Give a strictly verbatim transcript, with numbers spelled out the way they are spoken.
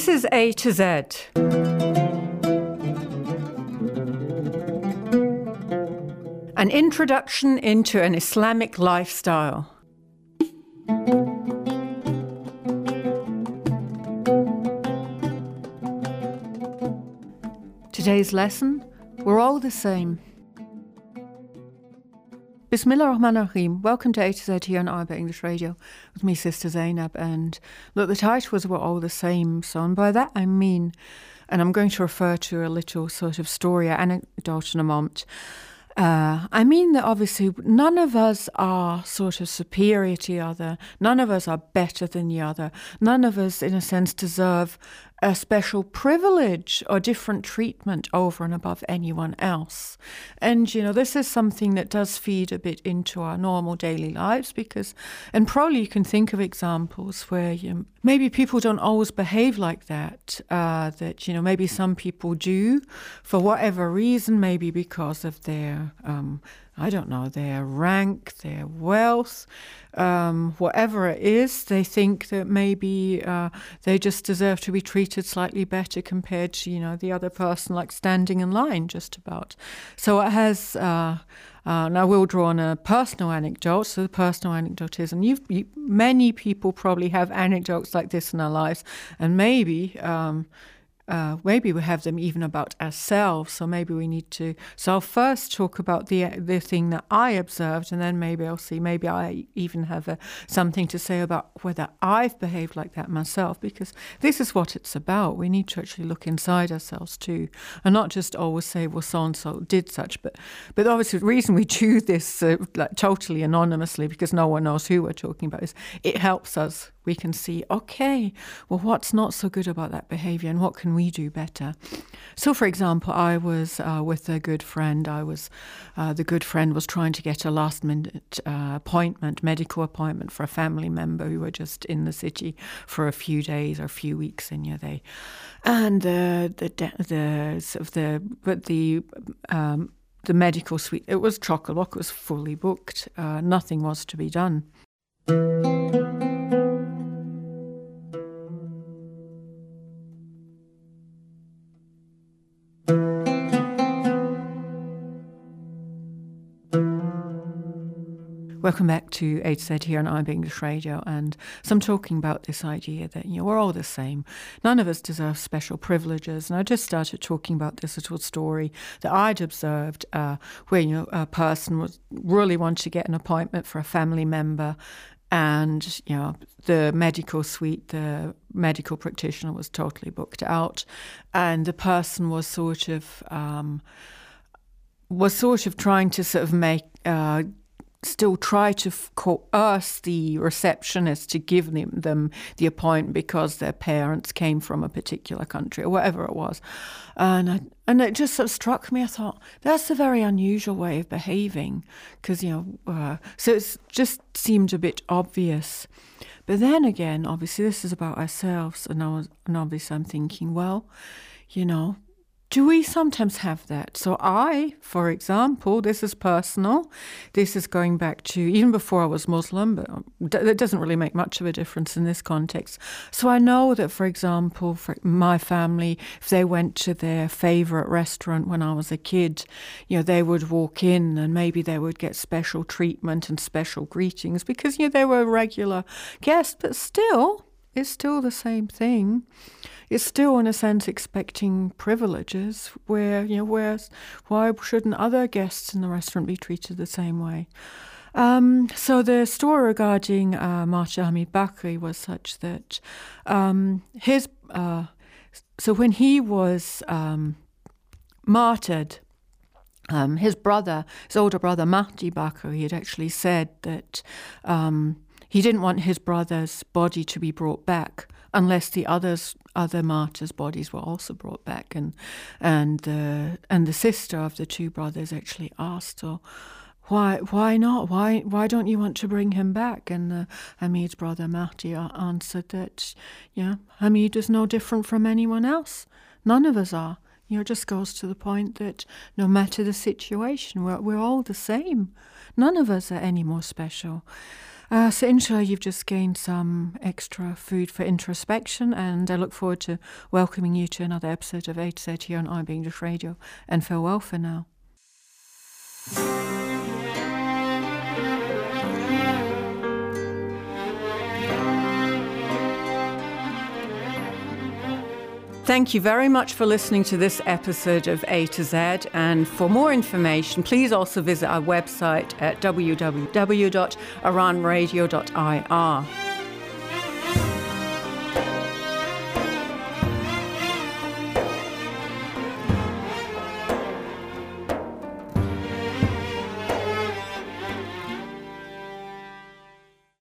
This is A to Z. An introduction into an Islamic lifestyle. Today's lesson, we're all the same. Bismillah ar-Rahman ar-Rahim. Welcome to A to Z here on Arabic English Radio with me, Sister Zainab. And look, the title was We're All the Same. So, and by that I mean, and I'm going to refer to a little sort of story, anecdote in a moment. Uh, I mean that obviously none of us are sort of superior to the other. None of us are better than the other. None of us, in a sense, deserve a special privilege or different treatment over and above anyone else. And, you know, this is something that does feed a bit into our normal daily lives because, and probably you can think of examples where you, maybe people don't always behave like that, uh, that, you know, maybe some people do for whatever reason, maybe because of their, um, I don't know, their rank, their wealth, um, whatever it is, they think that maybe uh, they just deserve to be treated slightly better compared to, you know, the other person, like standing in line just about. So it has, uh, uh, and I will draw on a personal anecdote. So the personal anecdote is, and you've, you, many people probably have anecdotes like this in their lives, and maybe um, Uh, maybe we have them even about ourselves, so maybe we need to. So I'll first talk about the the thing that I observed, and then maybe I'll see. Maybe I even have a, something to say about whether I've behaved like that myself, because this is what it's about. We need to actually look inside ourselves too, and not just always say, "Well, so and so did such." But but obviously, the reason we do this uh, like totally anonymously, because no one knows who we're talking about, is it helps us. We can see, okay, well, what's not so good about that behavior and what can we do better? So, for example, I was uh, with a good friend. I was, uh, the good friend was trying to get a last minute uh, appointment, medical appointment for a family member who were just in the city for a few days or a few weeks, and yeah, they, and the, the, the, sort of the, but the, um, the medical suite, it was chock-a-block, it was fully booked. Uh, nothing was to be done. Welcome back to A to Z here on Arabic English Radio, and so I'm talking about this idea that, you know, we're all the same. None of us deserve special privileges, and I just started talking about this little story that I'd observed uh, where, you know, a person was really wanted to get an appointment for a family member, and, you know, the medical suite, the medical practitioner was totally booked out, and the person was sort of um, was sort of trying to sort of make uh, still try to coerce the receptionist to give them, them the appointment because their parents came from a particular country or whatever it was. And I, and it just sort of struck me. I thought, that's a very unusual way of behaving because, you know, uh, so it just seemed a bit obvious. But then again, obviously, this is about ourselves. And, I was, and obviously I'm thinking, well, you know, do we sometimes have that? So I, for example, this is personal. This is going back to even before I was Muslim, but that doesn't really make much of a difference in this context. So I know that, for example, for my family, if they went to their favorite restaurant when I was a kid, you know, they would walk in and maybe they would get special treatment and special greetings because, you know, they were a regular guest, but still, it's still the same thing. It's still, in a sense, expecting privileges where, you know, whereas why shouldn't other guests in the restaurant be treated the same way? Um, so the story regarding uh, Martyr Hamid Bakri was such that um, his, uh, so when he was um, martyred, um, his brother, his older brother, Mahdi Bakri, had actually said that um, he didn't want his brother's body to be brought back unless the others, other martyrs' bodies were also brought back. And and the and the sister of the two brothers actually asked, "So, why why not? Why why don't you want to bring him back?" And uh, Hamid's brother Mahdi answered that, yeah, Hamid is no different from anyone else. None of us are. You know, it just goes to the point that no matter the situation, we're we're all the same. None of us are any more special. Uh, so inshallah, you've just gained some extra food for introspection, and I look forward to welcoming you to another episode of A to Z here on I'm English Radio, and farewell for now. Thank you very much for listening to this episode of A to Z, and for more information, please also visit our website at w w w dot iran radio dot i r.